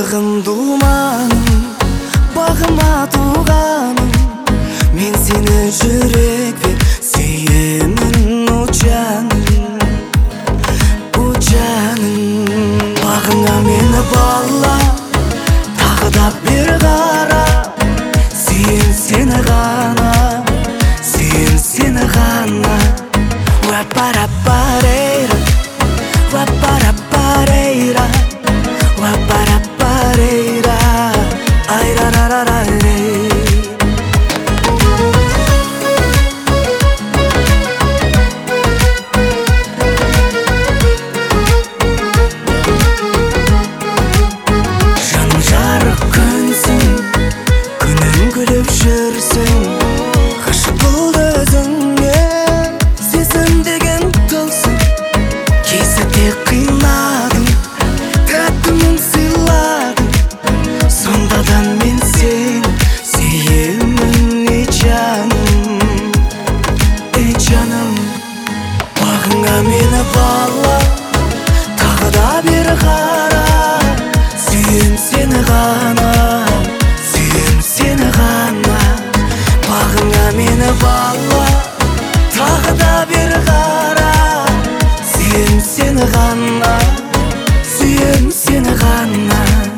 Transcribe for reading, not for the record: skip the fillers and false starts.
жарығым думаным, бағыма туғаным, мен сені жүрекпен сүйемін, о жаным, о жаным. Бағыңа мені бала, тағы да бір қара, сүйем сені ғана, сүйем сені ғана. Уа-па-ра-па-рейра, уа-па-ра-па-рейра, уа-па-ра-па-рейра, ай-ра-ра-ра-ра-рей. Жаным жарық күнсің, күнің күліп жүрсің, ғашық болды өзіңе, сезім деген тылсым. Кей сәтте қинадың, тәттімін сыйладың, сонда да мен сені сүйемін, ей жаным, ей жаным. Бағыңа мені бала, тағы да бір қара, сүйем сені ғана, сүйем сені ғана. Бағыңа мені бала, тағы да бір қара, сүйем сені ғана, сүйем сені ғана.